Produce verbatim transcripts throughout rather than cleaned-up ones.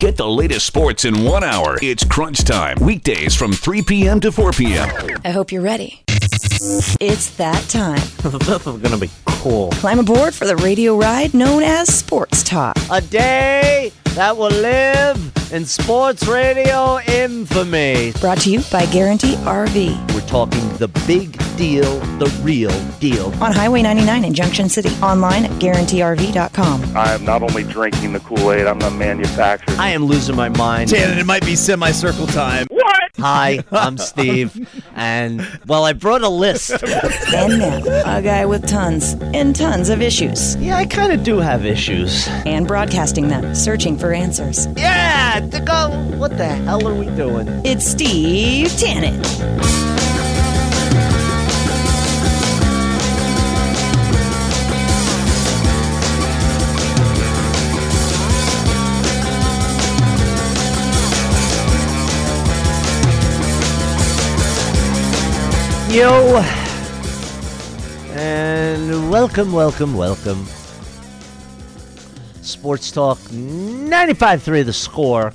Get the latest sports in one hour. It's Crunch Time. Weekdays from three p.m. to four p.m. I hope you're ready. It's that time. This is going to be cool. Climb aboard for the radio ride known as Sports Talk. A day that will live in sports radio infamy. Brought to you by Guarantee R V. We're talking the big deal, the real deal. On Highway ninety-nine in Junction City. Online at guarantee R V dot com. I am not only drinking the Kool-Aid, I'm the manufacturer. I am losing my mind. Shannon, it might be semicircle time. What? Hi, I'm Steve. And, well, I brought a list. And now, a guy with tons and tons of issues. Yeah, I kind of do have issues. And broadcasting them, searching for answers. Yeah, to go. What the hell are we doing? It's Steve Tannen. Yo, and welcome, welcome, welcome. Sports Talk ninety-five three The Score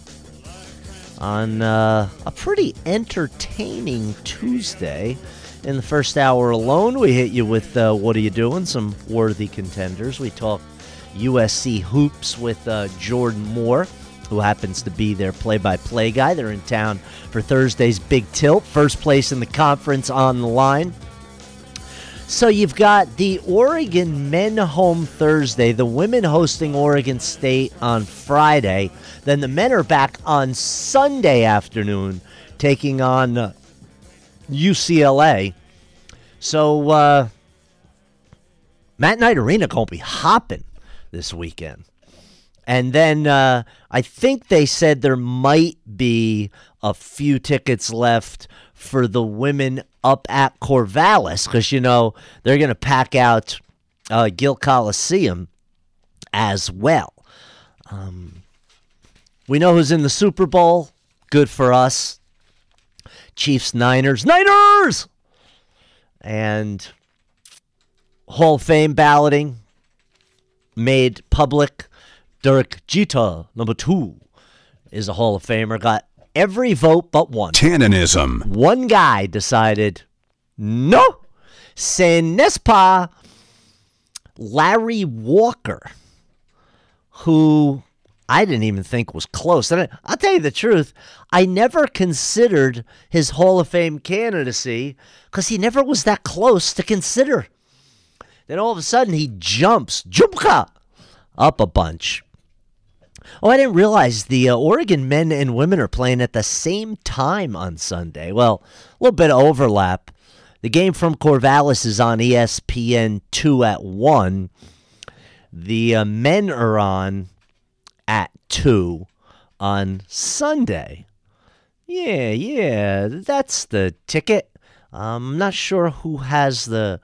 on uh, a pretty entertaining Tuesday. In the first hour alone, we hit you with uh, What Are You Doing? Some worthy contenders. We talk U S C hoops with uh, Jordan Moore, who happens to be their play-by-play guy. They're in town for Thursday's Big Tilt. First place in the conference on the line. So you've got the Oregon men home Thursday, the women hosting Oregon State on Friday. Then the men are back on Sunday afternoon taking on uh, U C L A. So uh, Matt Knight Arena going to be hopping this weekend. And then uh, I think they said there might be a few tickets left for the women up at Corvallis because, you know, they're going to pack out uh, Gill Coliseum as well. Um, we know who's in the Super Bowl. Good for us. Chiefs, Niners. Niners! And Hall of Fame balloting made public. Derek Jeter, number two, is a Hall of Famer. Got every vote but one. Tannenism. One guy decided, no, ce n'est pas. Larry Walker, who I didn't even think was close. And I, I'll tell you the truth, I never considered his Hall of Fame candidacy because he never was that close to consider. Then all of a sudden he jumps, jumka, up a bunch. Oh, I didn't realize the uh, Oregon men and women are playing at the same time on Sunday. Well, a little bit of overlap. The game from Corvallis is on E S P N two at one. The uh, men are on at two on Sunday. Yeah, yeah, that's the ticket. I'm not sure who has the...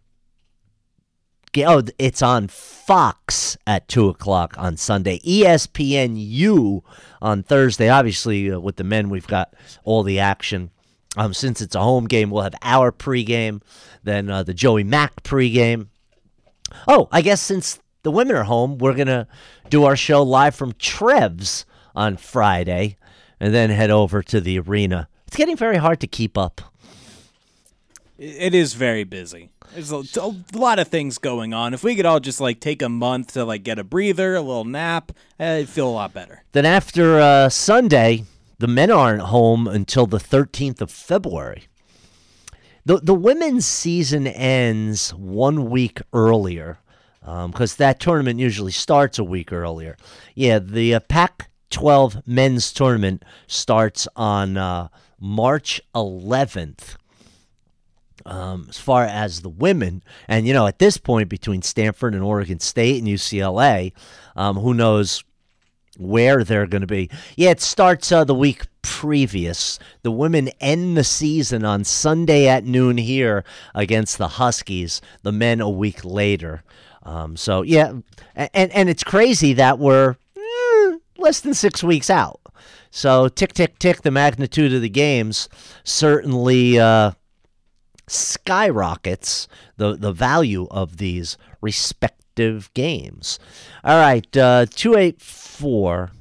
Oh, it's on Fox at two o'clock on Sunday. E S P N U on Thursday. Obviously, uh, with the men, we've got all the action. Um, since it's a home game, we'll have our pregame, then uh, the Joey Mack pregame. Oh, I guess since the women are home, we're going to do our show live from Trev's on Friday and then head over to the arena. It's getting very hard to keep up. It is very busy. There's a, a lot of things going on. If we could all just like take a month to like get a breather, a little nap, I'd feel a lot better. Then after uh, Sunday, the men aren't home until the thirteenth of February. The the women's season ends one week earlier because um, that tournament usually starts a week earlier. Yeah, the uh, Pac twelve men's tournament starts on uh, March eleventh. Um, as far as the women, and you know, at this point between Stanford and Oregon State and U C L A, um, who knows where they're going to be. Yeah, it starts uh, the week previous. The women end the season on Sunday at noon here against the Huskies. The men a week later. Um, so yeah, and and it's crazy that we're eh, less than six weeks out. So tick tick tick, the magnitude of the games certainly. Uh, skyrockets the the value of these respective games. All right, uh, two eight four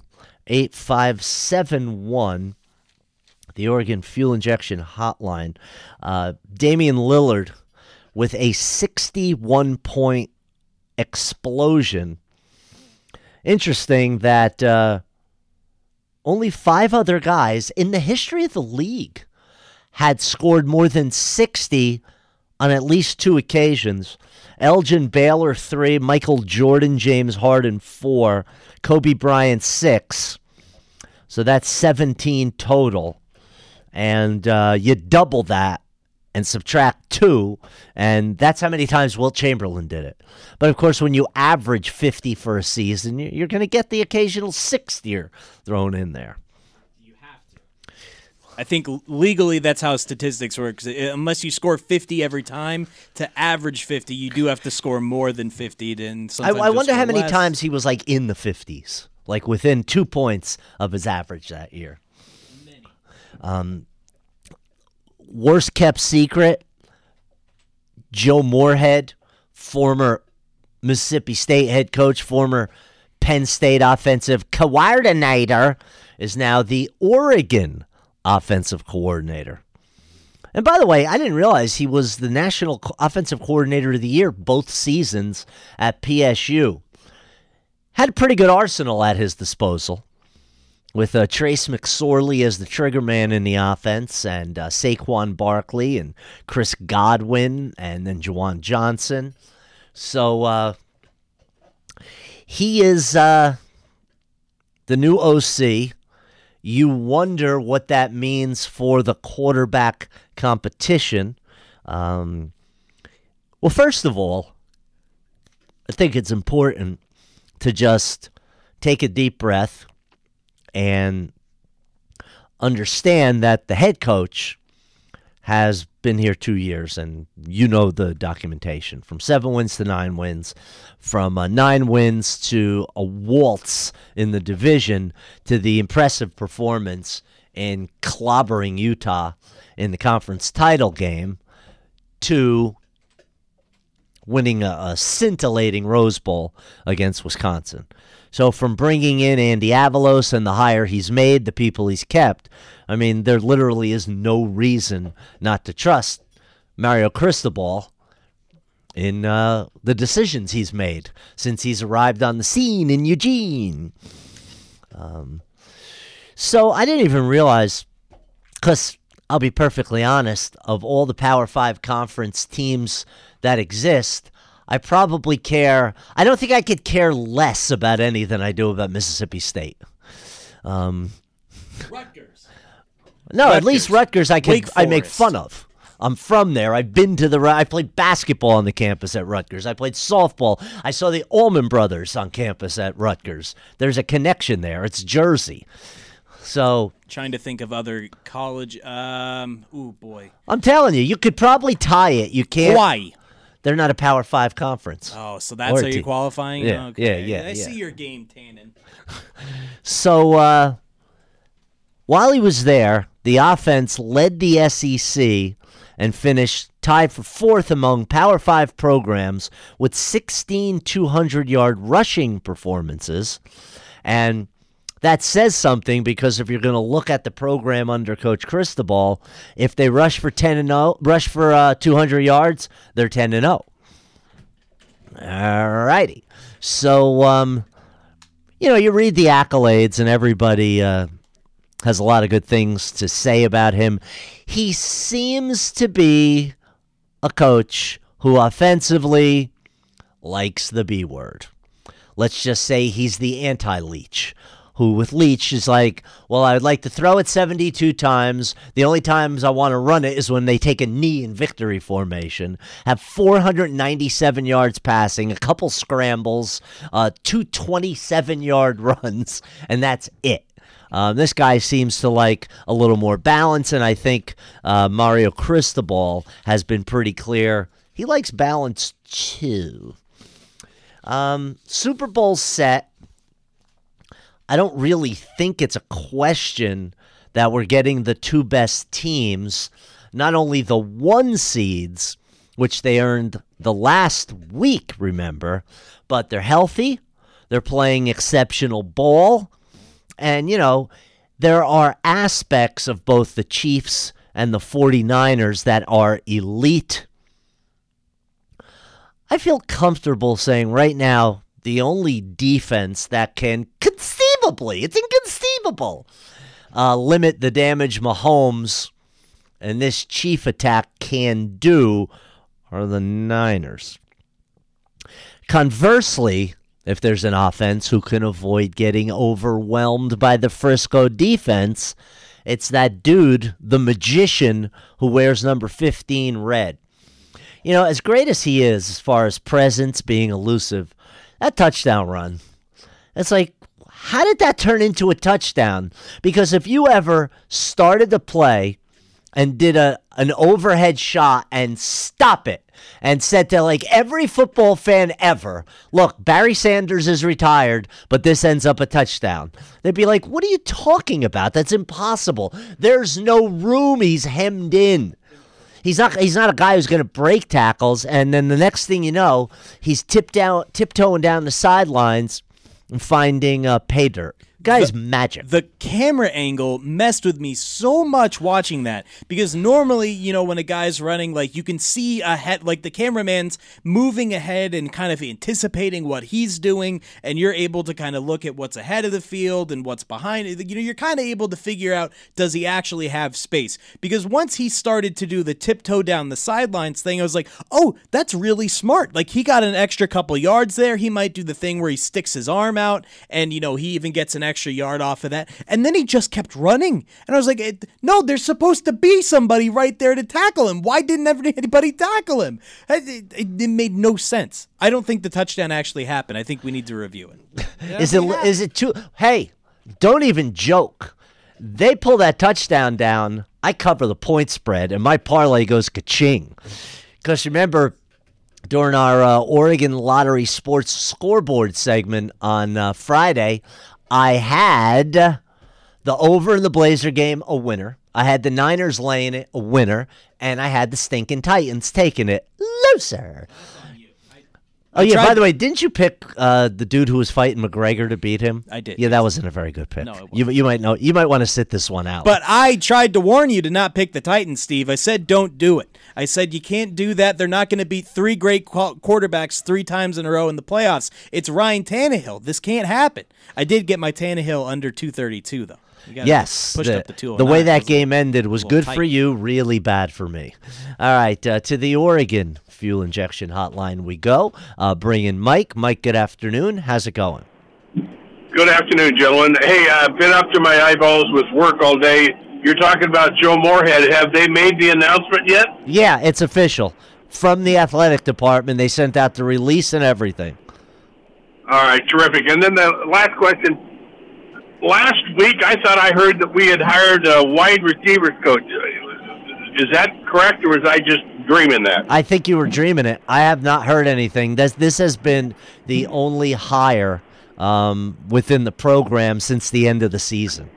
eight five seven one, the Oregon Fuel Injection Hotline. Uh, Damian Lillard with a sixty-one point explosion. Interesting that uh, only five other guys in the history of the league had scored more than sixty on at least two occasions. Elgin Baylor, three. Michael Jordan, James Harden, four. Kobe Bryant, six. So that's seventeen total. And uh, you double that and subtract two, and that's how many times Wilt Chamberlain did it. But, of course, when you average fifty for a season, you're going to get the occasional sixtier thrown in there. I think legally that's how statistics work. Unless you score fifty every time, to average fifty, you do have to score more than fifty. Then I, I wonder how many less. times he was like in the fifties, like within two points of his average that year. Um, worst kept secret, Joe Moorhead, former Mississippi State head coach, former Penn State offensive coordinator, is now the Oregon offensive coordinator. And by the way, I didn't realize he was the National Offensive Coordinator of the Year both seasons at P S U. Had a pretty good arsenal at his disposal, with uh, Trace McSorley as the trigger man in the offense, and uh, Saquon Barkley and Chris Godwin, and then Juwan Johnson. So uh, he is uh, the new O C. You wonder what that means for the quarterback competition. Um, well, first of all, I think it's important to just take a deep breath and understand that the head coach has been here two years, and you know the documentation. From seven wins to nine wins, from uh, nine wins to a waltz in the division, to the impressive performance in clobbering Utah in the conference title game, to winning a, a scintillating Rose Bowl against Wisconsin. So from bringing in Andy Avalos and the hire he's made, the people he's kept, I mean, there literally is no reason not to trust Mario Cristobal in uh, the decisions he's made since he's arrived on the scene in Eugene. Um, so I didn't even realize, because I'll be perfectly honest, of all the Power Five conference teams that exist, I probably care, I don't think I could care less about any than I do about Mississippi State. Um, Rutgers. No, Rutgers. At least Rutgers I can I make fun of. I'm from there. I've been to the, I played basketball on the campus at Rutgers. I played softball. I saw the Allman Brothers on campus at Rutgers. There's a connection there. It's Jersey. So, trying to think of other college, um, ooh boy. I'm telling you, you could probably tie it. You can't. Hawaii. They're not a Power Five conference. Oh, so that's Or how a you're team. qualifying? Yeah, Okay. yeah, yeah, I yeah. see your game, Tannen. So, uh, while he was there, the offense led the S E C and finished tied for fourth among Power Five programs with sixteen two hundred-yard rushing performances. And that says something, because if you're going to look at the program under Coach Cristobal, if they rush for ten and oh, rush for uh, two hundred yards, they're ten and oh. All righty. So, um, you know, you read the accolades, and everybody uh, has a lot of good things to say about him. He seems to be a coach who offensively likes the B word. Let's just say he's the anti-Leach, who with Leach is like, well, I would like to throw it seventy-two times. The only times I want to run it is when they take a knee in victory formation. Have four hundred ninety-seven yards passing, a couple scrambles, uh, two twenty-seven-yard runs, and that's it. Um, this guy seems to like a little more balance, and I think uh, Mario Cristobal has been pretty clear. He likes balance too. Um, Super Bowl set. I don't really think it's a question that we're getting the two best teams, not only the one seeds, which they earned the last week, remember, but they're healthy, they're playing exceptional ball, And, you know, there are aspects of both the Chiefs and the 49ers that are elite. I feel comfortable saying right now the only defense that can conceivably, it's inconceivable, uh, limit the damage Mahomes and this Chief attack can do are the Niners. Conversely, if there's an offense who can avoid getting overwhelmed by the Frisco defense, it's that dude, the magician, who wears number fifteen red. You know, as great as he is as far as presence, being elusive, that touchdown run, it's like, how did that turn into a touchdown? Because if you ever started to play and did a an overhead shot and stop it and said to like every football fan ever, look, Barry Sanders is retired, but this ends up a touchdown, they'd be like, what are you talking about? That's impossible. There's no room. He's hemmed in. He's not he's not a guy who's going to break tackles, and then the next thing you know, he's tip down, tiptoeing down the sidelines and finding uh, pay dirt. Guy's the, magic. The camera angle messed with me so much watching that, because normally, you know, when a guy's running, like you can see ahead, like the cameraman's moving ahead and kind of anticipating what he's doing, and you're able to kind of look at what's ahead of the field and what's behind it. You know, you're kind of able to figure out, does he actually have space? Because once he started to do the tiptoe down the sidelines thing, I was like, oh, that's really smart. Like he got an extra couple yards there. He might do the thing where he sticks his arm out, and you know, he even gets an extra extra yard off of that, and then he just kept running, and I was like, no, there's supposed to be somebody right there to tackle him. Why didn't anybody tackle him? It, it, it made no sense. I don't think the touchdown actually happened. I think we need to review it. Is it is it too? Hey, don't even joke. They pull that touchdown down, I cover the point spread, and my parlay goes ka-ching. Because remember, during our uh, Oregon Lottery Sports Scoreboard segment on uh, Friday, I had the over in the Blazer game, a winner. I had the Niners laying it, a winner. And I had the stinking Titans taking it, loser. Oh, yeah, by the way, didn't you pick uh, the dude who was fighting McGregor to beat him? I did. Yeah, that wasn't a very good pick. No, it wasn't. You, you might know. You might want to sit this one out. But I tried to warn you to not pick the Titans, Steve. I said don't do it. I said you can't do that. They're not going to beat three great qu- quarterbacks three times in a row in the playoffs. It's Ryan Tannehill. This can't happen. I did get my Tannehill under two thirty-two, though. Yes, pushed the, up to two oh nine. the way that game ended was good tight. for you, really bad for me. All right, uh, to the Oregon Fuel Injection Hotline we go. Uh, bring in Mike. Mike, good afternoon. How's it going? Good afternoon, gentlemen. Hey, I've been up to my eyeballs with work all day. You're talking about Joe Moorhead. Have they made the announcement yet? Yeah, it's official. From the athletic department, they sent out the release and everything. All right, terrific. And then the last question. Last week, I thought I heard that we had hired a wide receivers coach. Is that correct, or was I just dreaming that? I think you were dreaming it. I have not heard anything. This, this has been the only hire um, within the program since the end of the season.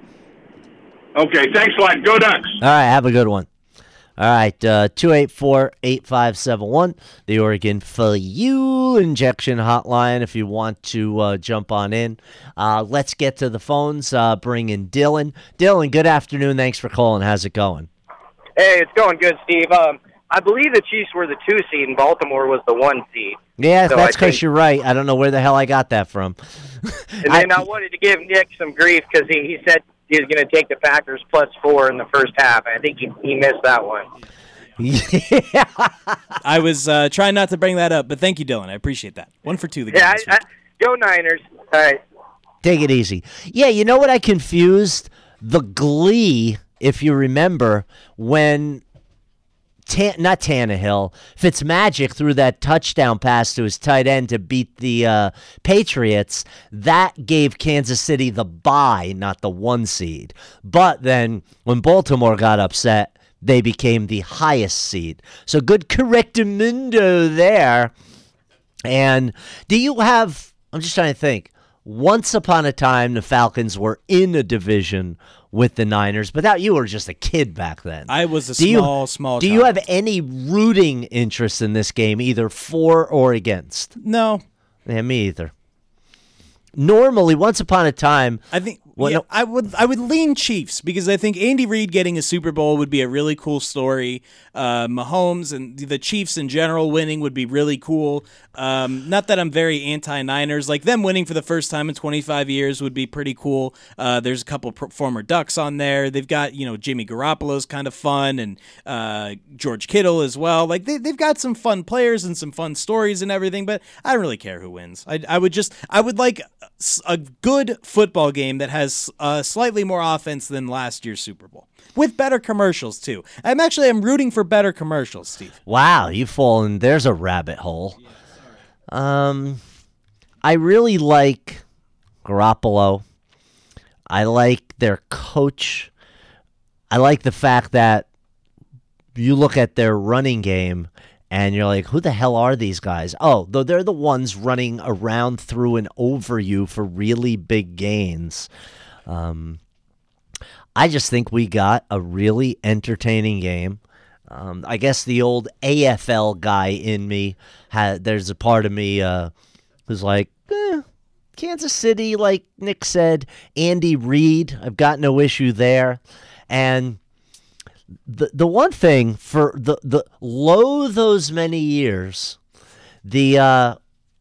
Okay, thanks a lot. Go Ducks. All right, have a good one. All right, uh, two eight four, eight five seven one, the Oregon Fuel Injection Hotline if you want to uh, jump on in. Uh, let's get to the phones. Uh, bring in Dylan. Dylan, good afternoon. Thanks for calling. How's it going? Hey, it's going good, Steve. Um, I believe the Chiefs were the two seed and Baltimore was the one seed. Yeah, so that's because think... you're right. I don't know where the hell I got that from. And then I, I wanted to give Nick some grief because he, he said he was going to take the Packers plus four in the first half. I think he, he missed that one. Yeah. I was uh, trying not to bring that up, but thank you, Dylan. I appreciate that. One for two. The game yeah, this I, I, go Niners. All right. Take it easy. Yeah, you know what I confused? The glee, if you remember, when Tan- not Tannehill, Fitzmagic threw that touchdown pass to his tight end to beat the uh, Patriots. That gave Kansas City the bye, not the one seed. But then when Baltimore got upset, they became the highest seed. So good correctamundo there. And do you have, I'm just trying to think, once upon a time the Falcons were in a division with the Niners, but that you were just a kid back then. I was a do small, you, small Do child. you have any rooting interest in this game, either for or against? No. Yeah, me either. Normally, once upon a time, I think What, yeah, no, I would I would lean Chiefs because I think Andy Reid getting a Super Bowl would be a really cool story. Uh, Mahomes and the Chiefs in general winning would be really cool. Um, not that I'm very anti-Niners. Like them winning for the first time in twenty-five years would be pretty cool. Uh, there's a couple pro- former Ducks on there. They've got, you know, Jimmy Garoppolo's kind of fun and uh, George Kittle as well. Like they, they've got some fun players and some fun stories and everything, but I don't really care who wins. I, I would just, I would like a good football game that has uh, slightly more offense than last year's Super Bowl. With better commercials, too. I'm actually, I'm rooting for better commercials, Steve. wow, you've fallen. There's a rabbit hole. Um, I really like Garoppolo. I like their coach. I like the fact that you look at their running game and you're like, who the hell are these guys? Oh, though they're the ones running around through and over you for really big gains. Um, I just think we got a really entertaining game. Um, I guess the old A F L guy in me, had, there's a part of me uh, who's like, eh, Kansas City, like Nick said, Andy Reid, I've got no issue there. And the the one thing for the, the low those many years, the uh,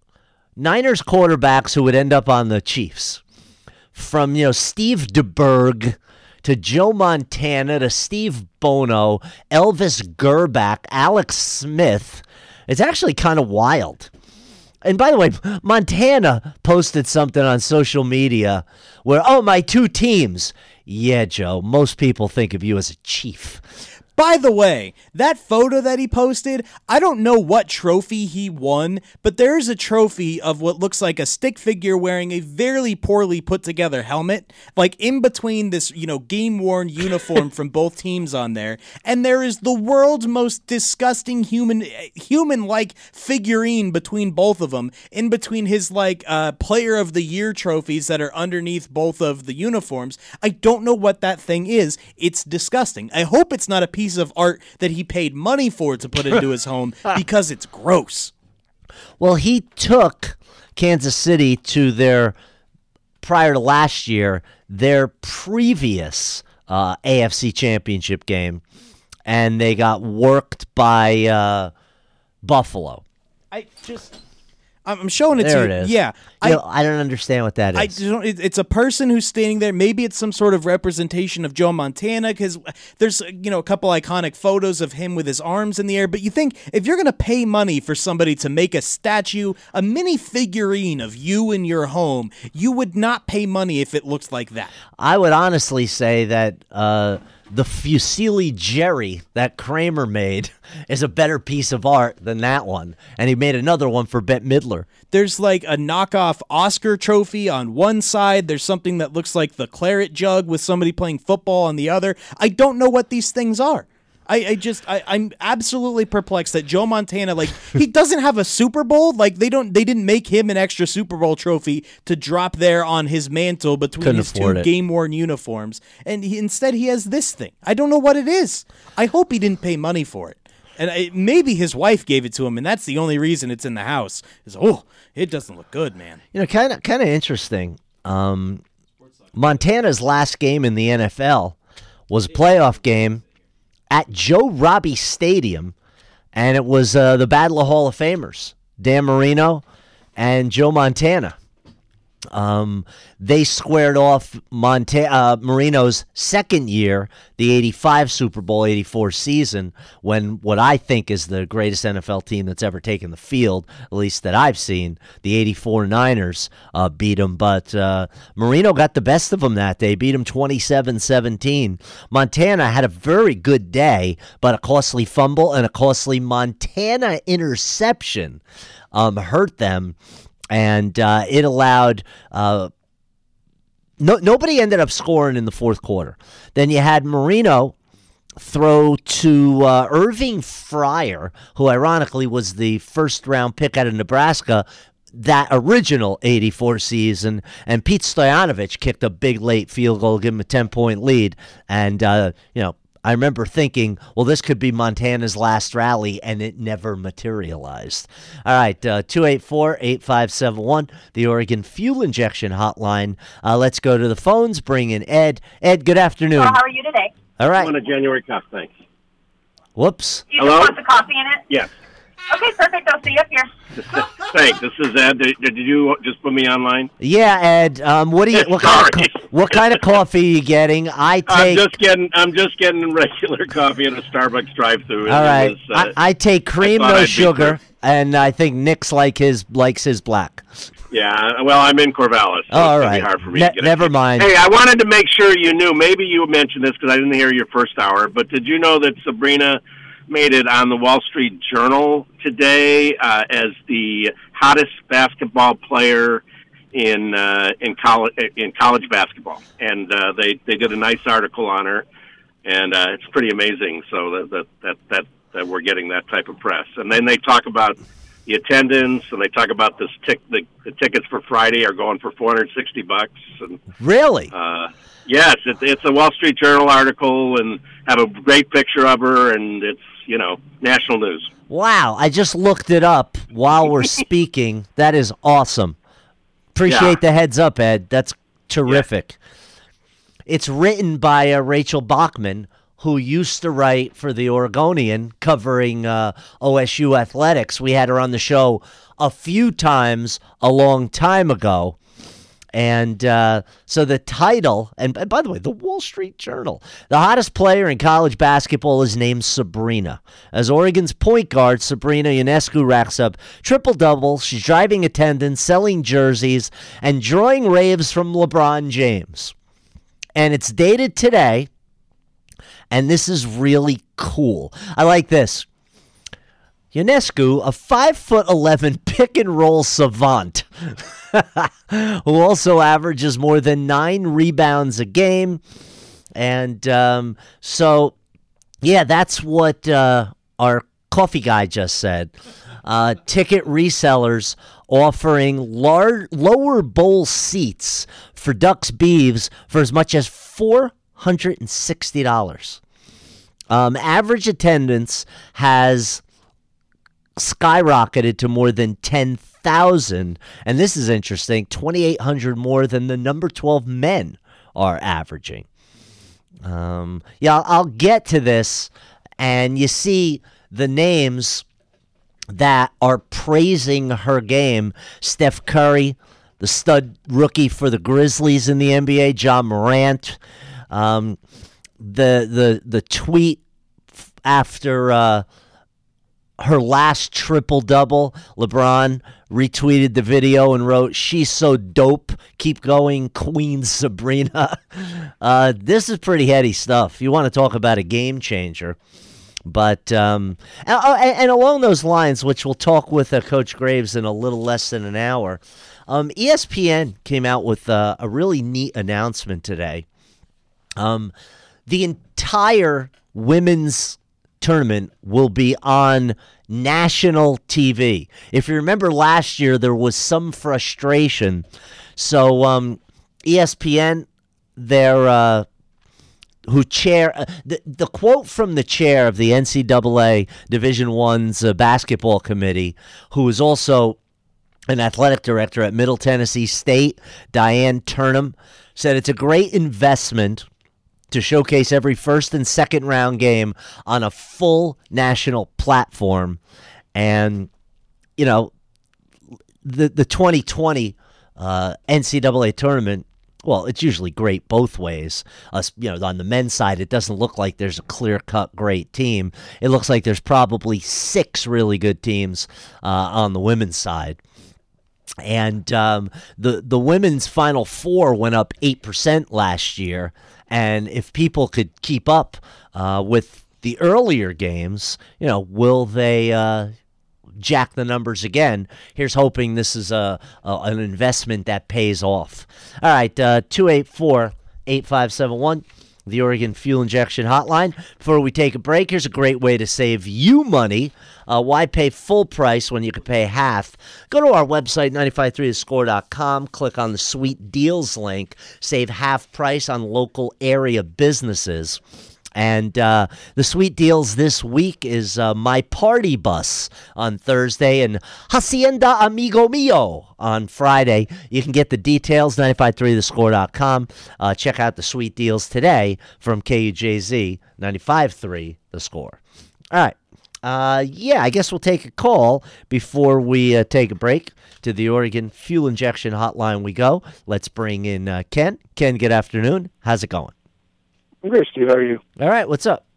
Niners quarterbacks who would end up on the Chiefs, from, you know, Steve DeBerg to Joe Montana to Steve Bono, Elvis Gerback, Alex Smith, it's actually kind of wild. And by the way, Montana posted something on social media where, oh, my two teams. Yeah, Joe, most people think of you as a Chief. By the way, that photo that he posted, I don't know what trophy he won, but there is a trophy of what looks like a stick figure wearing a very poorly put together helmet, like in between this, you know, game-worn uniform from both teams on there, and there is the world's most disgusting human, human-like figurine between both of them, in between his, like, uh, Player of the Year trophies that are underneath both of the uniforms. I don't know what that thing is. It's disgusting. I hope it's not a piece of art that he paid money for to put into his home because it's gross. Well, he took Kansas City to their, prior to last year, their previous uh, A F C Championship game, and they got worked by uh, Buffalo. I just... I'm showing it there to you. It is. Yeah. You I, know, I don't understand what that is. I don't, it, it's a person who's standing there. Maybe it's some sort of representation of Joe Montana because there's, you know, a couple iconic photos of him with his arms in the air. But you think if you're going to pay money for somebody to make a statue, a mini figurine of you in your home, you would not pay money if it looks like that. I would honestly say that uh, the Fusili Jerry that Kramer made is a better piece of art than that one. And he made another one for Bette Midler. There's like a knockoff Oscar trophy on one side. There's something that looks like the claret jug with somebody playing football on the other. I don't know what these things are. I, I just, I, I'm absolutely perplexed that Joe Montana, like, he doesn't have a Super Bowl. Like, they don't, they didn't make him an extra Super Bowl trophy to drop there on his mantle between Couldn't his two afford it. game-worn uniforms. And he, instead he has this thing. I don't know what it is. I hope he didn't pay money for it. And it, maybe his wife gave it to him, and that's the only reason it's in the house. Is oh, it doesn't look good, man. You know, kind of, kind of interesting. Um, Montana's last game in the N F L was a playoff game at Joe Robbie Stadium, and it was uh, the Battle of Hall of Famers, Dan Marino and Joe Montana. Um, they squared off Monta- uh, Marino's second year, the eighty-five Super Bowl, eighty-four season, when what I think is the greatest N F L team that's ever taken the field, at least that I've seen, the eighty-four Niners, uh, beat them. But uh, Marino got the best of them that day, beat them twenty-seven seventeen. Montana had a very good day, but a costly fumble and a costly Montana interception um, hurt them. And uh, it allowed uh, no nobody ended up scoring in the fourth quarter. Then you had Marino throw to uh, Irving Fryer, who ironically was the first round pick out of Nebraska that original eighty-four season, and Pete Stoyanovich kicked a big late field goal, give him a ten point lead, and uh, you know. I remember thinking, well, this could be Montana's last rally, and it never materialized. All right, uh, two eight four, eight five seven one, the Oregon Fuel Injection Hotline. Uh, let's go to the phones. Bring in Ed. Ed, good afternoon. So how are you today? All right. I want a January cup, thanks. Whoops. You Hello? just want the coffee in it? Yes. Okay, perfect. I'll see you up here. Thanks. This is Ed. Did, did you just put me online? Yeah, Ed. Um, what do you? What kind of? Sorry. Co- what kind of coffee are you getting? I I'm take. just getting. I'm just getting regular coffee at a Starbucks drive-through. All right. Was, uh, I, I take cream, I thought no I'd be sugar, clear. and I think Nick's like his likes his black. Yeah. Well, I'm in Corvallis. So Oh, all it's gonna right. be hard for me Ne- to get never it. mind. Hey, I wanted to make sure you knew. Maybe you mentioned this because I didn't hear your first hour. But did you know that Sabrina made it on the Wall Street Journal today uh, as the hottest basketball player in uh, in college in college basketball, and uh, they they did a nice article on her, and uh, it's pretty amazing. So that that, that that that we're getting that type of press, and then they talk about the attendance, and they talk about this tic- the, the tickets for Friday are going for four hundred sixty bucks, and Really? uh, yes, it, it's a Wall Street Journal article, and have a great picture of her, and it's you know national news. Wow. I just looked it up while we're speaking. That is awesome. Appreciate Yeah. the heads up, Ed. That's terrific. It's written by uh, Rachel Bachman, who used to write for the Oregonian covering uh, O S U athletics. We had her on the show a few times a long time ago. And uh, so the title, and, and by the way, the Wall Street Journal, the hottest player in college basketball is named Sabrina. As Oregon's point guard, Sabrina Ionescu racks up triple-doubles. She's driving attendance, selling jerseys, and drawing raves from LeBron James. And it's dated today, and this is really cool. I like this. Ionescu, a five foot eleven pick-and-roll savant, who also averages more than nine rebounds a game. And um, so, yeah, that's what uh, our coffee guy just said. Uh, ticket resellers offering lar- lower bowl seats for Ducks Beeves for as much as four hundred sixty dollars. Um, average attendance has skyrocketed to more than ten thousand, and this is interesting, twenty-eight hundred more than the number twelve men are averaging. Um, yeah, I'll, I'll get to this, and you see the names that are praising her game. Steph Curry, the stud rookie for the Grizzlies in the N B A, John Morant. Um, the the the tweet after uh, her last triple-double, LeBron retweeted the video and wrote, "She's so dope. Keep going, Queen Sabrina." Uh, this is pretty heady stuff. You want to talk about a game changer. But, um, and, and along those lines, which we'll talk with uh, Coach Graves in a little less than an hour, um, E S P N came out with uh, a really neat announcement today. Um, the entire women's tournament will be on national T V. If you remember last year, there was some frustration. So um, E S P N, they're uh, who chair uh, the the quote from the chair of the N C double A Division One's uh, basketball committee, who is also an athletic director at Middle Tennessee State, Diane Turnham, said it's a great investment to showcase every first and second round game on a full national platform. And, you know, the the twenty twenty uh, N C double A tournament, well, it's usually great both ways. Uh, you know, on the men's side, it doesn't look like there's a clear-cut great team. It looks like there's probably six really good teams uh, on the women's side. And um, the the women's Final Four went up eight percent last year. And if people could keep up uh, with the earlier games, you know, will they uh, jack the numbers again? Here's hoping this is a, a an investment that pays off. All right, uh, two eight four, eight five seven one, the Oregon Fuel Injection Hotline. Before we take a break, here's a great way to save you money. Uh, why pay full price when you can pay half? Go to our website, nine five three the score dot com. Click on the Sweet Deals link. Save half price on local area businesses. And uh, the sweet deals this week is uh, My Party Bus on Thursday and Hacienda Amigo Mio on Friday. You can get the details, nine five three the score dot com. Uh, check out the sweet deals today from K U J Z, ninety-five point three The Score. All right. Uh, yeah, I guess we'll take a call before we uh, take a break. To the Oregon Fuel Injection Hotline we go. Let's bring in uh, Ken. Ken, good afternoon. How's it going? I'm great, Steve. How are you? All right, what's up?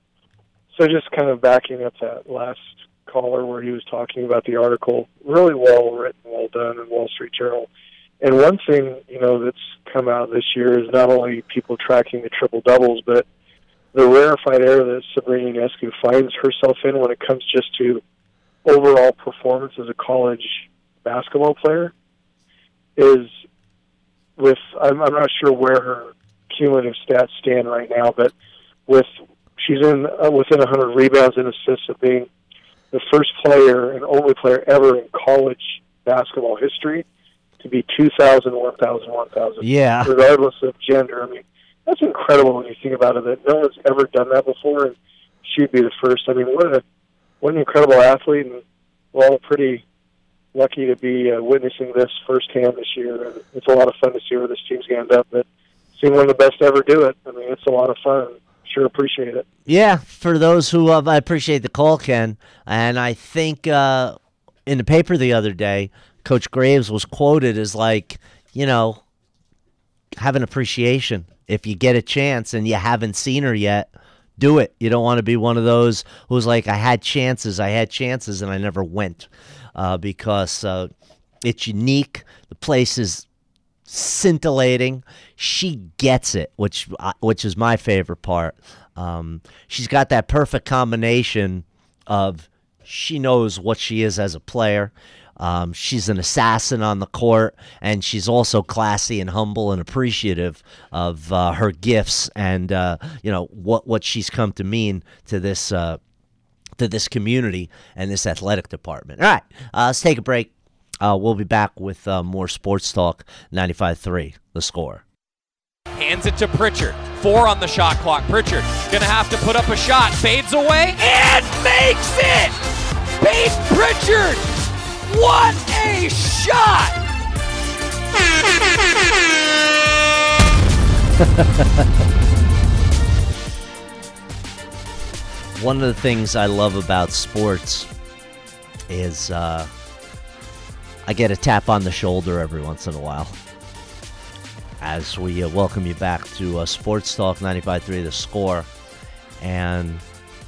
So just kind of backing up that last caller where he was talking about the article, really well written, well done in Wall Street Journal. And one thing, you know, that's come out this year is not only people tracking the triple-doubles, but the rarefied air that Sabrina Ionescu finds herself in when it comes just to overall performance as a college basketball player is with, I'm, I'm not sure where her cumulative stats stand right now, but with she's in uh, within one hundred rebounds and assists of being the first player and only player ever in college basketball history to be two thousand, one thousand, one thousand. Yeah. Regardless of gender. I mean, that's incredible when you think about it, that no one's ever done that before, and she'd be the first. I mean, what, a, what an incredible athlete, and we're all pretty lucky to be uh, witnessing this firsthand this year. And it's a lot of fun to see where this team's going to end up, but seeing one of the best to ever do it, I mean, it's a lot of fun. Sure appreciate it. Yeah, for those who uh, I appreciate the call, Ken. And I think uh, in the paper the other day, Coach Graves was quoted as like, you know, have an appreciation. If you get a chance and you haven't seen her yet, do it. You don't want to be one of those who's like, I had chances, I had chances, and I never went uh, because uh, it's unique. The place is scintillating. She gets it, which uh, which is my favorite part. Um, she's got that perfect combination of she knows what she is as a player. Um, she's an assassin on the court, and she's also classy and humble and appreciative of uh, her gifts and uh, you know what what she's come to mean to this uh, to this community and this athletic department. All right, uh, let's take a break. Uh, we'll be back with uh, more sports talk. ninety-five point three The Score. Hands it to Pritchard. Four on the shot clock. Pritchard gonna have to put up a shot. Fades away and makes it. Peyton Pritchard. What a shot! One of the things I love about sports is uh, I get a tap on the shoulder every once in a while. As we uh, welcome you back to uh, Sports Talk ninety-five point three The Score. And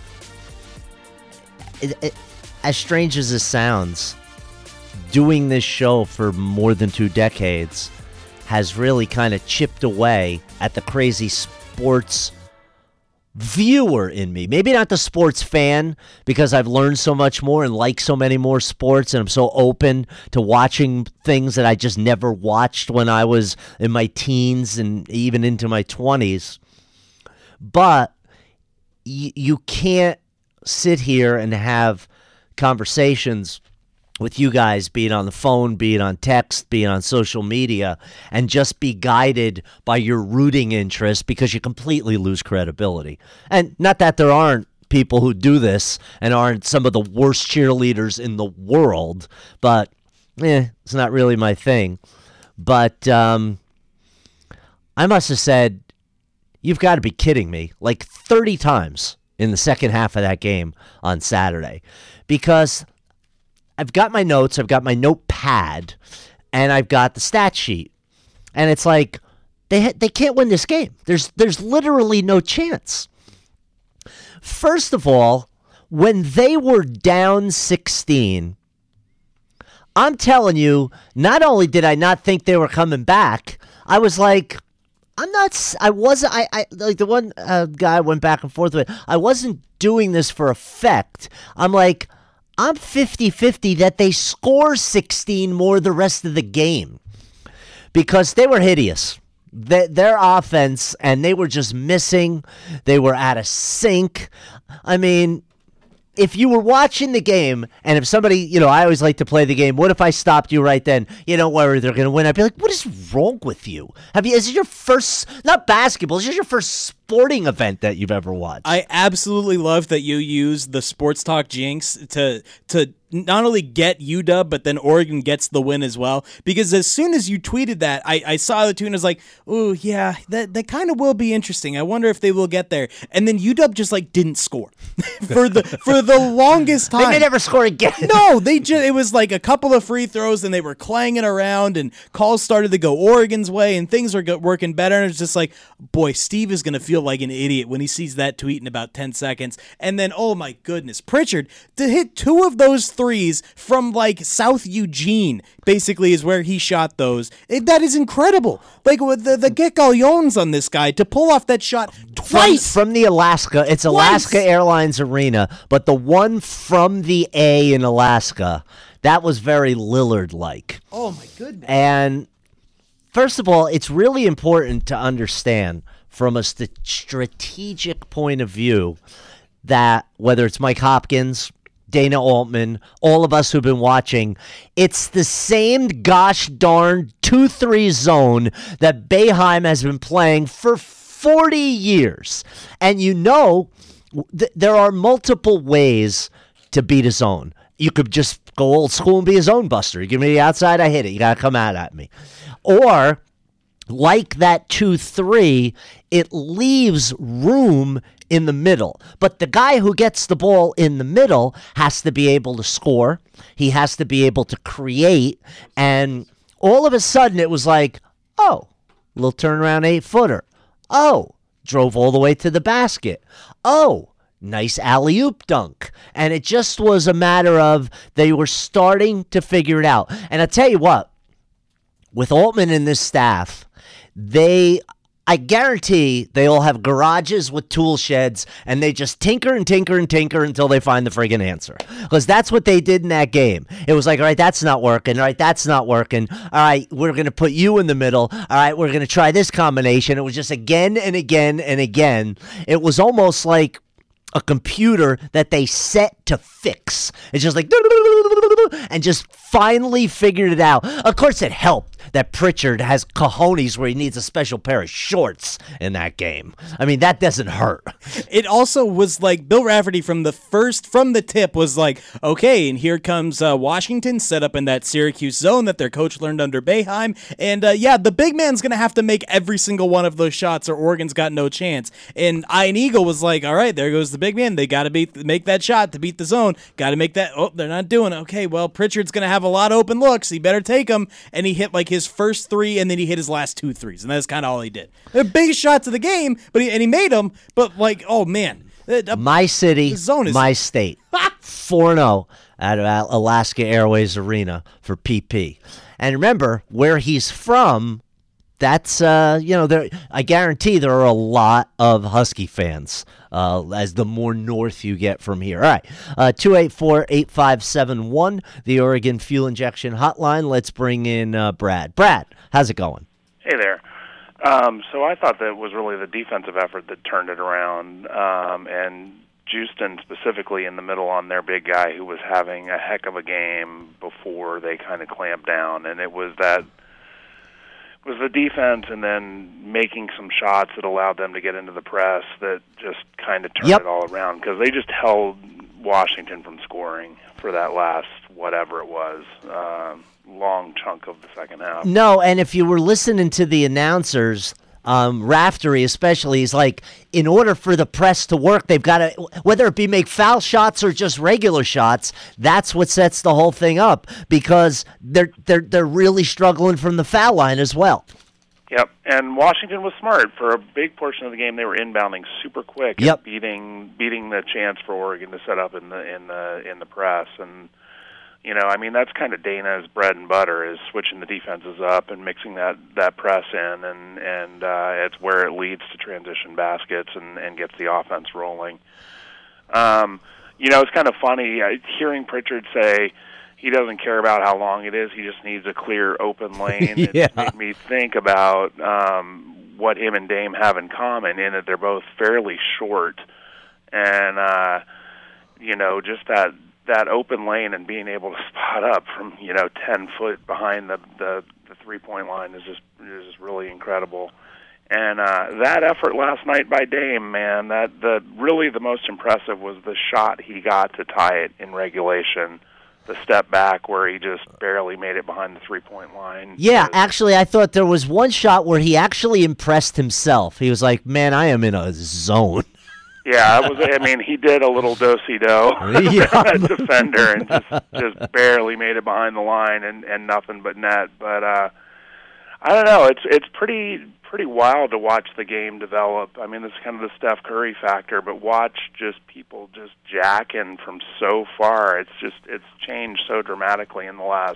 it, it, as strange as this sounds, doing this show for more than two decades has really kind of chipped away at the crazy sports viewer in me. Maybe not the sports fan, because I've learned so much more and like so many more sports, and I'm so open to watching things that I just never watched when I was in my teens and even into my twenties. But y- you can't sit here and have conversations with you guys, be it on the phone, be it on text, be it on social media, and just be guided by your rooting interest, because you completely lose credibility. And not that there aren't people who do this and aren't some of the worst cheerleaders in the world, but eh, it's not really my thing. But um, I must have said, you've got to be kidding me, like thirty times in the second half of that game on Saturday, because I've got my notes, I've got my notepad, and I've got the stat sheet. And it's like, they ha- they can't win this game. There's there's literally no chance. First of all, when they were down sixteen, I'm telling you, not only did I not think they were coming back, I was like, I'm not, I wasn't, I, I like the one uh, guy I went back and forth with, I wasn't doing this for effect. I'm like, I'm fifty-fifty that they score sixteen more the rest of the game, because they were hideous. They, their offense, and they were just missing. They were out of sync. I mean, if you were watching the game, and if somebody, you know, I always like to play the game, what if I stopped you right then? You don't worry, they're going to win. I'd be like, what is wrong with you? Have you, is this your first, not basketball, is this your first sporting event that you've ever watched. I absolutely love that you use the Sports Talk jinx to to not only get U W, but then Oregon gets the win as well. Because as soon as you tweeted that, I, I saw the tweet and I was like, oh, yeah, that, that kind of will be interesting. I wonder if they will get there. And then U W just, like, didn't score for the for the longest time. They may never score again. No, they just, it was like a couple of free throws, and they were clanging around, and calls started to go Oregon's way, and things are go- working better. And it's just like, boy, Steve is going to feel like an idiot when he sees that tweet in about ten seconds. And then, oh, my goodness, Pritchard, to hit two of those threes from like South Eugene, basically, is where he shot those. It, that is incredible. Like with the the get gallones on this guy to pull off that shot twice from, from the Alaska. It's twice. Alaska Airlines Arena, but the one from the A in Alaska, that was very Lillard-like. Oh my goodness! And first of all, it's really important to understand from a st- strategic point of view that whether it's Mike Hopkins, Dana Altman, all of us who've been watching, it's the same gosh darn two three zone that Boeheim has been playing for forty years. And you know, th- there are multiple ways to beat a zone. You could just go old school and be a zone buster. You give me the outside, I hit it. You got to come out at me. Or, like that two three, it leaves room in the middle. But the guy who gets the ball in the middle has to be able to score. He has to be able to create. And all of a sudden it was like, oh, little turnaround eight-footer. Oh, drove all the way to the basket. Oh, nice alley-oop dunk. And it just was a matter of they were starting to figure it out. And I tell you what, with Altman and this staff, they... I guarantee they all have garages with tool sheds, and they just tinker and tinker and tinker until they find the friggin' answer. Because that's what they did in that game. It was like, all right, that's not working. All right, that's not working. All right, we're going to put you in the middle. All right, we're going to try this combination. It was just again and again and again. It was almost like a computer that they set to fix. It's just like, and just finally figured it out. Of course, it helped that Pritchard has cojones where he needs a special pair of shorts in that game. I mean, that doesn't hurt. It also was like Bill Rafferty from the first, from the tip was like, okay, and here comes uh, Washington set up in that Syracuse zone that their coach learned under Boeheim. And uh, yeah, the big man's going to have to make every single one of those shots or Oregon's got no chance. And Ian Eagle was like, all right, there goes the big man. They got to beat, make that shot to beat the zone. Got to make that. Oh, they're not doing it. Okay, well, Pritchard's going to have a lot of open looks. He better take them. And he hit like his first three, and then he hit his last two threes. And that's kind of all he did. They're big shots of the game, but he, and he made them. But like, oh man. My city, zone is- my state. four and oh out of Alaska Airways Arena for P P. And remember, where he's from, that's, uh, you know, there. I guarantee there are a lot of Husky fans uh, as the more north you get from here. All right, uh, two eight four, eight five seven one, the Oregon Fuel Injection Hotline. Let's bring in uh, Brad. Brad, how's it going? Hey there. Um, so I thought that it was really the defensive effort that turned it around, um, and Houston specifically in the middle on their big guy who was having a heck of a game before they kind of clamped down, and it was that was the defense and then making some shots that allowed them to get into the press that just kind of turned Yep. it all around, because they just held Washington from scoring for that last whatever it was, um, long chunk of the second half. No, and if you were listening to the announcers, um, Raftery especially, is like, in order for the press to work, they've got to, whether it be make foul shots or just regular shots, that's what sets the whole thing up, because they're they're they're really struggling from the foul line as well. Yep, and Washington was smart. For a big portion of the game, they were inbounding super quick, Yep. and beating beating the chance for Oregon to set up in the in the in the press. And you know, I mean, that's kind of Dana's bread and butter, is switching the defenses up and mixing that, that press in, and and uh, it's where it leads to transition baskets and, and gets the offense rolling. Um, you know, it's kind of funny uh, hearing Pritchard say he doesn't care about how long it is; he just needs a clear, open lane. Yeah. It made me think about um, what him and Dame have in common, in that they're both fairly short, and uh, you know, just that. that open lane and being able to spot up from, you know, ten foot behind the, the, the three-point line is just is just really incredible. And uh, that effort last night by Dame, man, that the really the most impressive was the shot he got to tie it in regulation. The step back where he just barely made it behind the three-point line. Yeah, actually, I thought there was one shot where he actually impressed himself. He was like, man, I am in a zone. Yeah, it was. I mean, he did a little do-si-do Yeah. defender and just just barely made it behind the line and, and nothing but net. But uh, I don't know. It's it's pretty pretty wild to watch the game develop. I mean, this is kind of the Steph Curry factor, but watch just people just jacking from so far. It's just it's changed so dramatically in the last.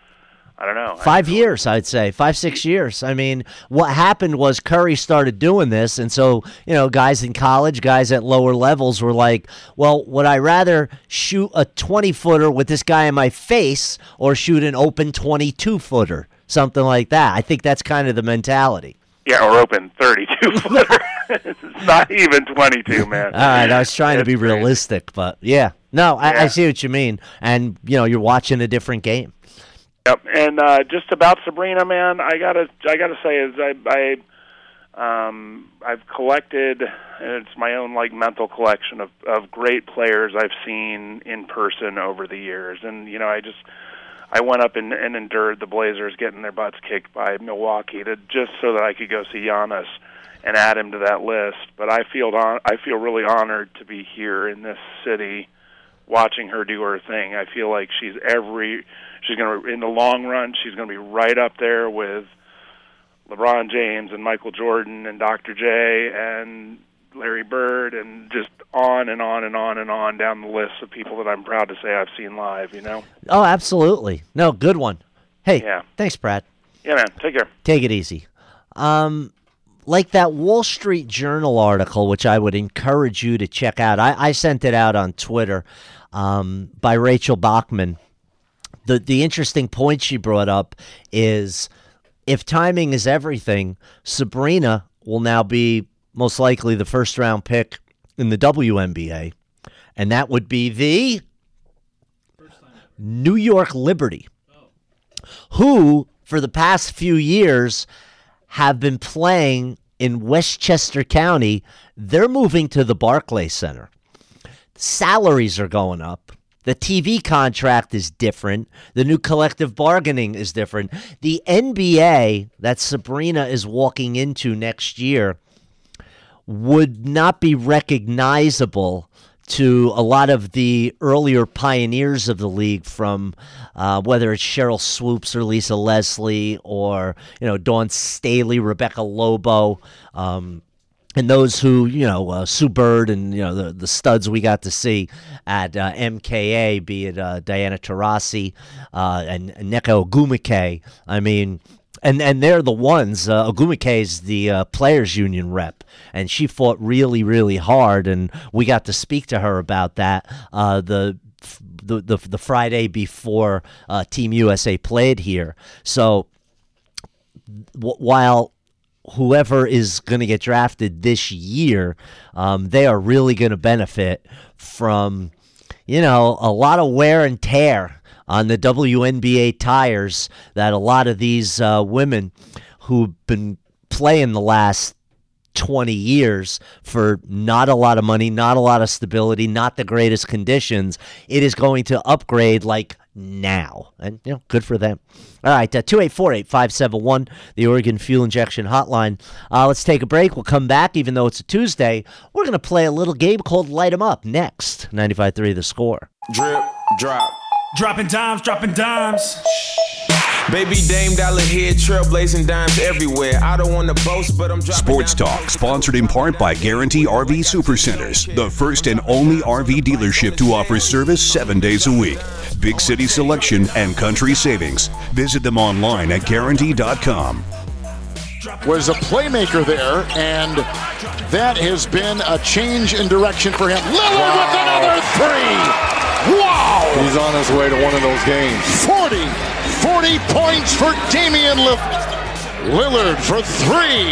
I don't know. Five years, I'd say. Five, six years. I mean, what happened was Curry started doing this, and so, you know, guys in college, guys at lower levels were like, well, would I rather shoot a twenty-footer with this guy in my face or shoot an open twenty-two-footer? Something like that. I think that's kind of the mentality. Yeah, or open thirty-two footer. It's not even twenty-two, man. All right, I was trying to be realistic, but yeah. No, I, Yeah. I see what you mean. And, you know, you're watching a different game. Yep, and uh, just about Sabrina, man, I gotta, I gotta say, is I, I, um, I've collected, and it's my own like mental collection of of great players I've seen in person over the years, and you know, I just, I went up and, and endured the Blazers getting their butts kicked by Milwaukee to just so that I could go see Giannis and add him to that list. But I feel on, I feel really honored to be here in this city, watching her do her thing. I feel like she's every. She's going to, in the long run, she's going to be right up there with LeBron James and Michael Jordan and Doctor J and Larry Bird and just on and on and on and on down the list of people that I'm proud to say I've seen live, you know? Oh, absolutely. No, good one. Hey, Yeah. thanks, Brad. Yeah, man. Take care. Take it easy. Um, like that Wall Street Journal article, which I would encourage you to check out. I, I sent it out on Twitter um, by Rachel Bachman. The the interesting point she brought up is if timing is everything, Sabrina will now be most likely the first round pick in the W N B A, and that would be the New York Liberty, who for the past few years have been playing in Westchester County. They're moving to the Barclays Center. Salaries are going up. The T V contract is different. The new collective bargaining is different. The N B A that Sabrina is walking into next year would not be recognizable to a lot of the earlier pioneers of the league, from uh, whether it's Cheryl Swoops or Lisa Leslie or, you know, Dawn Staley, Rebecca Lobo, um, and those who, you know, uh, Sue Bird and, you know, the, the studs we got to see at uh, M K A, be it uh, Diana Taurasi uh, and, and Nneka Ogwumike. I mean, and, and they're the ones. Uh, Ogwumike is the uh, players union rep, and she fought really, really hard, and we got to speak to her about that uh, the, the the the Friday before uh, Team U S A played here. So w- while whoever is going to get drafted this year, um, they are really going to benefit from, you know, a lot of wear and tear on the W N B A tires that a lot of these uh, women who've been playing the last twenty years for not a lot of money, not a lot of stability, not the greatest conditions, it is going to upgrade like now. And, you know, good for them. All right, uh, two eight four, eight five seven one, the Oregon Fuel Injection Hotline. Uh, let's take a break. We'll come back. Even though it's a Tuesday, we're going to play a little game called Light 'em Up next. ninety-five point three The Score. Drip, drop. Dropping dimes, dropping dimes. Baby Dame Dollar here, trailblazing dimes everywhere. I don't want to boast, but I'm dropping Sports Talk, sponsored in part by Guarantee R V Supercenters, the first and only R V dealership to offer service seven days a week. Big city selection and country savings. Visit them online at guarantee dot com. Was a playmaker there, and that has been a change in direction for him. Lillard wow. with another three! Wow! He's on his way to one of those games. forty, forty points for Damian Lillard. Lillard for three.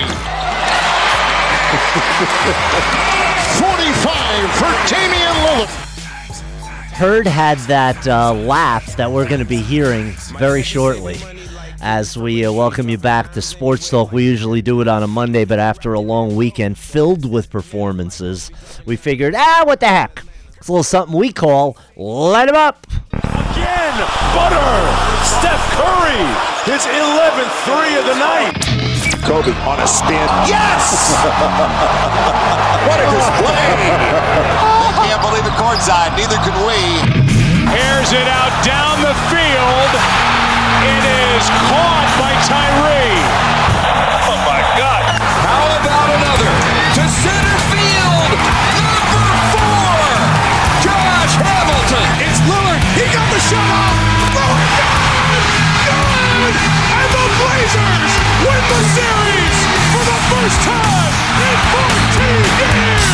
forty-five for Damian Lillard. Hurd had that uh, laugh that we're going to be hearing very shortly as we uh, welcome you back to Sports Talk. We usually do it on a Monday, but after a long weekend filled with performances, we figured, ah, what the heck? It's a little something we call Light 'em Up. Again, Butter, Steph Curry, his eleventh three of the night. Kobe on a spin. Yes! What a display! They can't believe it courtside, neither can we. Airs it out down the field. It is caught by Tyree. Oh my God. How about another? To center field, number four, Josh Hamilton. It's Lillard. He got the shot off. Lillard, good! Good! And the Blazers win the series for the first time in fourteen years.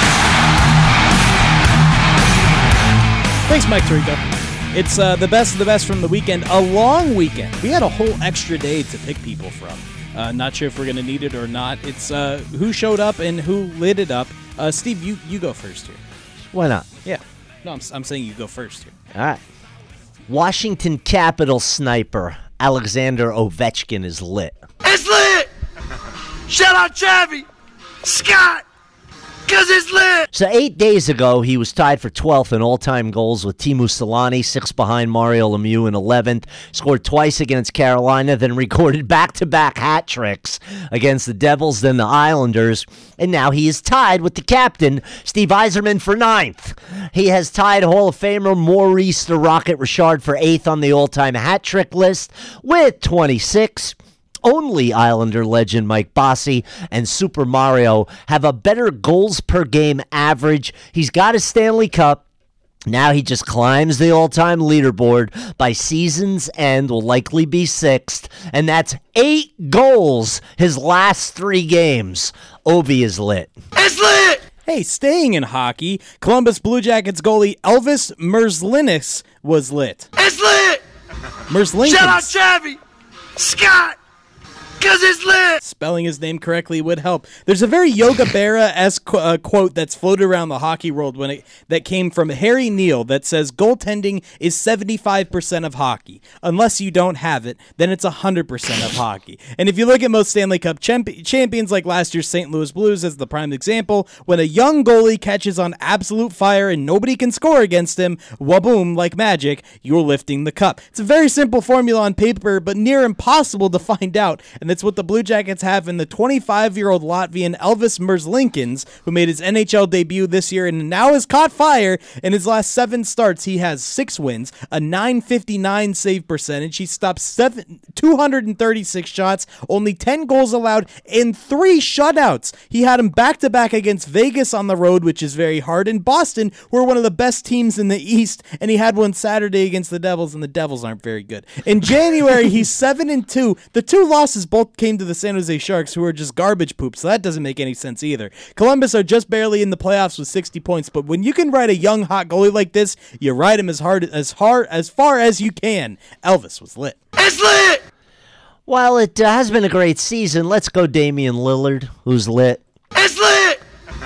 Thanks, Mike Tirico. It's uh, the best of the best from the weekend. A long weekend. We had a whole extra day to pick people from. Uh, not sure if we're going to need it or not. It's uh, who showed up and who lit it up. Uh, Steve, you, you go first here. Why not? Yeah. No, I'm, I'm saying you go first here. All right. Washington Capitals sniper Alexander Ovechkin is lit. It's lit! Shout out Travis Scott! Because it's lit! So eight days ago, he was tied for twelfth in all-time goals with Teemu Selanne, six behind Mario Lemieux in eleventh. Scored twice against Carolina, then recorded back-to-back hat tricks against the Devils, then the Islanders. And now he is tied with the captain, Steve Yzerman, for ninth. He has tied Hall of Famer Maurice the Rocket Richard for eighth on the all-time hat trick list with twenty-six. Only Islander legend Mike Bossy and Super Mario have a better goals per game average. He's got a Stanley Cup. Now he just climbs the all-time leaderboard. By season's end will likely be sixth, and that's eight goals his last three games. Ovi is lit. It's lit! Hey, staying in hockey, Columbus Blue Jackets goalie Elvis Merzlikins was lit. It's lit! Merzlikins. Shout out Travis Scott! Because it's lit! Spelling his name correctly would help. There's a very Yoga Berra-esque qu- uh, quote that's floated around the hockey world when it, that came from Harry Neal that says, goaltending is seventy-five percent of hockey. Unless you don't have it, then it's one hundred percent of hockey. And if you look at most Stanley Cup champ- champions like last year's Saint Louis Blues as the prime example, when a young goalie catches on absolute fire and nobody can score against him, waboom, like magic, you're lifting the cup. It's a very simple formula on paper, but near impossible to find out. And that's what the Blue Jackets have in the twenty-five-year-old Latvian Elvis Merzlikins, who made his N H L debut this year and now has caught fire. In his last seven starts, he has six wins, a nine fifty-nine save percentage. He stopped seven, two hundred thirty-six shots, only ten goals allowed, and three shutouts. He had him back-to-back against Vegas on the road, which is very hard, and Boston, who are one of the best teams in the East, and he had one Saturday against the Devils, and the Devils aren't very good. In January, he's seven and two. The two losses both came to the San Jose Sharks, who are just garbage poop, so that doesn't make any sense either. Columbus are just barely in the playoffs with sixty points, but when you can ride a young hot goalie like this, you ride him as hard as hard as far as you can. Elvis was lit. It's lit! While it uh, has been a great season, let's go Damian Lillard, who's lit. It's lit!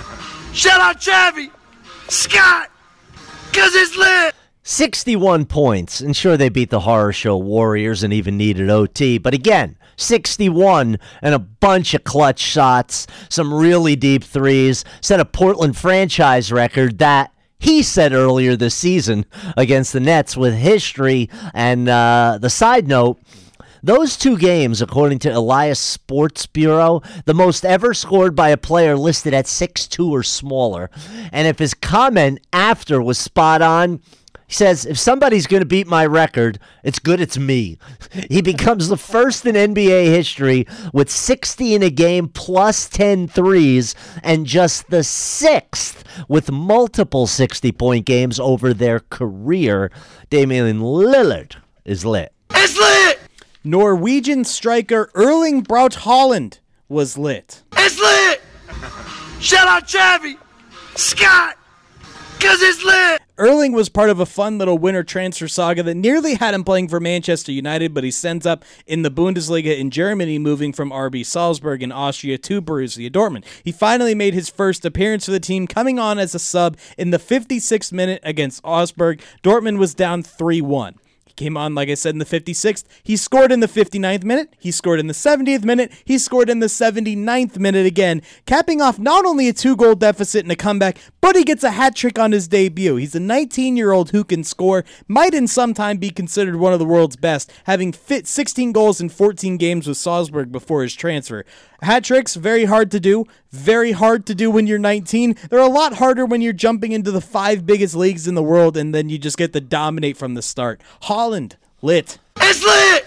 Shout out Travis Scott! Because it's lit! sixty-one points, and sure they beat the horror show Warriors and even needed O T, but again, sixty-one and a bunch of clutch shots, some really deep threes, set a Portland franchise record that he set earlier this season against the Nets with history. And uh, the side note, those two games, according to Elias Sports Bureau, the most ever scored by a player listed at six two or smaller. And if his comment after was spot on, he says, if somebody's going to beat my record, it's good it's me. He becomes the first in N B A history with sixty in a game plus ten threes, and just the sixth with multiple sixty-point games over their career. Damian Lillard is lit. It's lit! Norwegian striker Erling Braut Haaland was lit. It's lit! Shout out Travis Scott! Because it's lit! Erling was part of a fun little winter transfer saga that nearly had him playing for Manchester United, but he ends up in the Bundesliga in Germany, moving from R B Salzburg in Austria to Borussia Dortmund. He finally made his first appearance for the team, coming on as a sub in the fifty-sixth minute against Augsburg. Dortmund was down three one. came on, like I said, in the fifty-sixth. He scored in the fifty-ninth minute. He scored in the seventieth minute. He scored in the seventy-ninth minute again, capping off not only a two-goal deficit and a comeback, but he gets a hat trick on his debut. He's a nineteen-year-old who can score, might in some time be considered one of the world's best, having fit sixteen goals in fourteen games with Salzburg before his transfer. Hat tricks, very hard to do. Very hard to do when you're nineteen. They're a lot harder when you're jumping into the five biggest leagues in the world and then you just get to dominate from the start. Holland, lit. It's lit!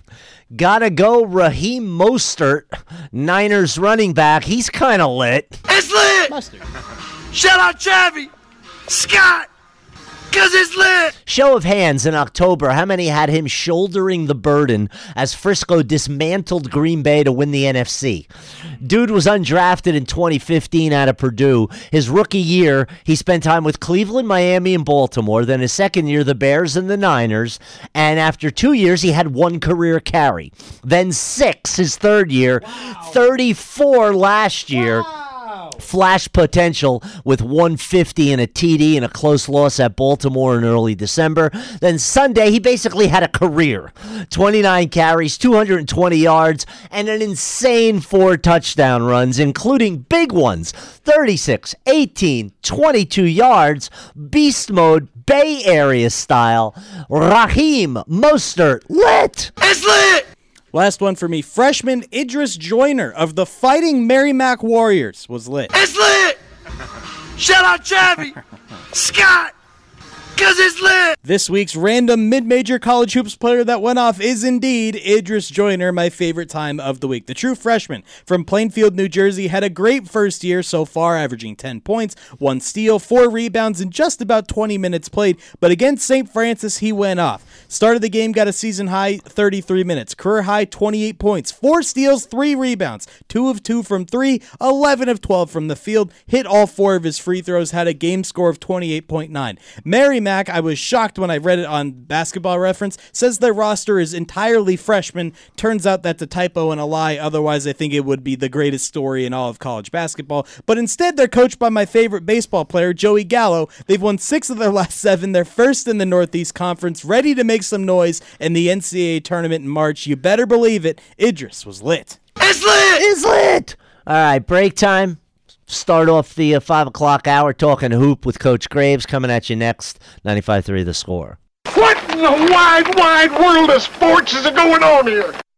Gotta go Raheem Mostert, Niners running back. He's kind of lit. It's lit! Mustard. Shout out Chavi, Scott, because it's lit! Show of hands in October, how many had him shouldering the burden as Frisco dismantled Green Bay to win the N F C? Dude was undrafted in twenty fifteen out of Purdue. His rookie year, he spent time with Cleveland, Miami, and Baltimore. Then his second year, the Bears and the Niners. And after two years, he had one career carry. Then six his third year, wow. thirty-four last year. Wow. Flash potential with one fifty and a T D and a close loss at Baltimore in early December. Then Sunday, he basically had a career. twenty-nine carries, two hundred twenty yards, and an insane four touchdown runs, including big ones. thirty-six, eighteen, twenty-two yards. Beast mode, Bay Area style. Raheem Mostert, lit! It's lit! Last one for me. Freshman Idris Joyner of the Fighting Merrimack Warriors was lit. It's lit! Shout out Chavi, Scott, because it's lit! This week's random mid-major college hoops player that went off is indeed Idris Joyner, my favorite time of the week. The true freshman from Plainfield, New Jersey, had a great first year so far, averaging ten points, one steal, four rebounds, and just about twenty minutes played. But against Saint Francis, he went off. Started the game, got a season-high thirty-three minutes, career-high twenty-eight points, four steals, three rebounds, two of two from three, eleven of twelve from the field, hit all four of his free throws, had a game score of twenty-eight point nine. Merrimack, I was shocked when I read it on Basketball Reference, says their roster is entirely freshmen. Turns out that's a typo and a lie, otherwise I think it would be the greatest story in all of college basketball. But instead, they're coached by my favorite baseball player, Joey Gallo. They've won six of their last seven. They're first in the Northeast Conference, ready to make some noise in the N C double A tournament in March. You better believe it. Idris was lit. It's lit! It's lit! All right, break time. Start off the uh, five o'clock hour talking hoop with Coach Graves coming at you next. ninety-five three The Score. What in the wide, wide world of sports is going on here?